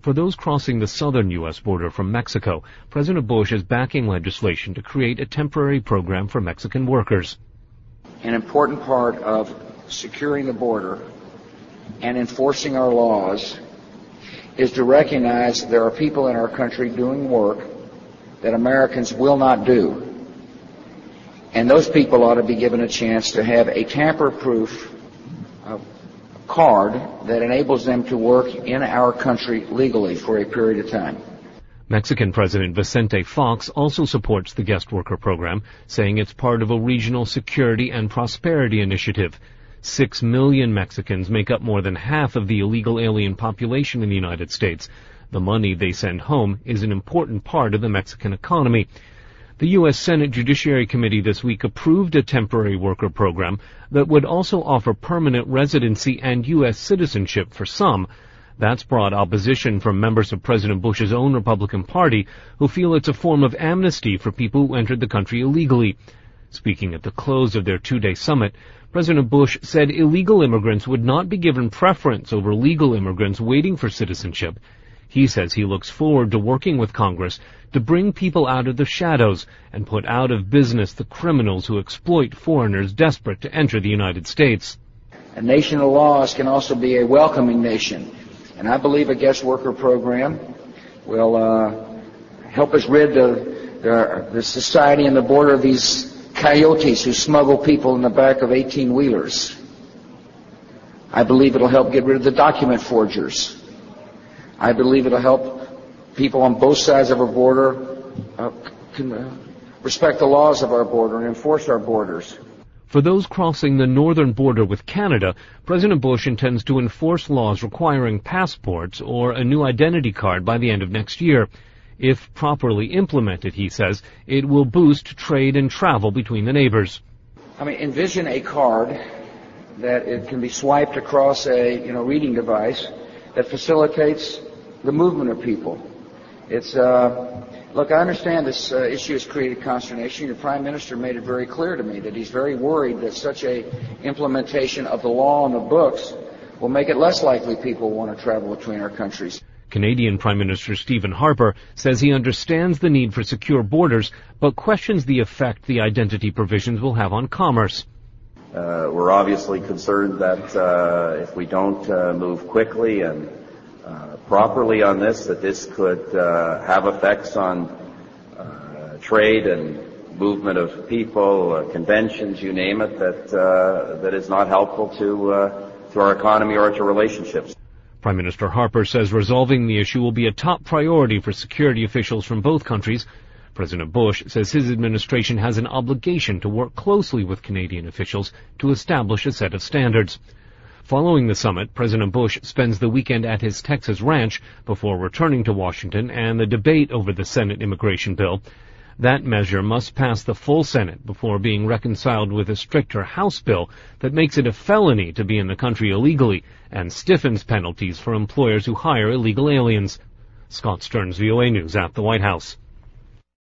For those crossing the southern U.S. border from Mexico, President Bush is backing legislation to create a temporary program for Mexican workers. An important part of securing the border and enforcing our laws is to recognize there are people in our country doing work that Americans will not do. And those people ought to be given a chance to have a tamper-proof card that enables them to work in our country legally for a period of time. Mexican President Vicente Fox also supports the guest worker program, saying it's part of a regional security and prosperity initiative. 6 million Mexicans make up more than half of the illegal alien population in the United States. The money they send home is an important part of the Mexican economy. The U.S. Senate Judiciary Committee this week approved a temporary worker program that would also offer permanent residency and U.S. citizenship for some. That's brought opposition from members of President Bush's own Republican Party, who feel it's a form of amnesty for people who entered the country illegally. Speaking at the close of their two-day summit, President Bush said illegal immigrants would not be given preference over legal immigrants waiting for citizenship. He says he looks forward to working with Congress to bring people out of the shadows and put out of business the criminals who exploit foreigners desperate to enter the United States. A nation of laws can also be a welcoming nation, and I believe a guest worker program will help us rid the society and the border of these coyotes who smuggle people in the back of 18-wheelers. I believe it'll help get rid of the document forgers. I believe it'll help people on both sides of our border respect the laws of our border and enforce our borders. For those crossing the northern border with Canada, President Bush intends to enforce laws requiring passports or a new identity card by the end of next year. If properly implemented, he says, it will boost trade and travel between the neighbors. Envision a card that it can be swiped across a reading device that facilitates the movement of people. Look, I understand this issue has created consternation. Your Prime Minister made it very clear to me that he's very worried that such a implementation of the law on the books will make it less likely people want to travel between our countries. Canadian Prime Minister Stephen Harper says he understands the need for secure borders, but questions the effect the identity provisions will have on commerce. We're obviously concerned that if we don't move quickly and properly on this, that this could have effects on trade and movement of people, conventions, you name it, that is not helpful to our economy or to relationships. Prime Minister Harper says resolving the issue will be a top priority for security officials from both countries. President Bush says his administration has an obligation to work closely with Canadian officials to establish a set of standards. Following the summit, President Bush spends the weekend at his Texas ranch before returning to Washington and the debate over the Senate immigration bill. That measure must pass the full Senate before being reconciled with a stricter House bill that makes it a felony to be in the country illegally and stiffens penalties for employers who hire illegal aliens. Scott Stearns, VOA News at the White House.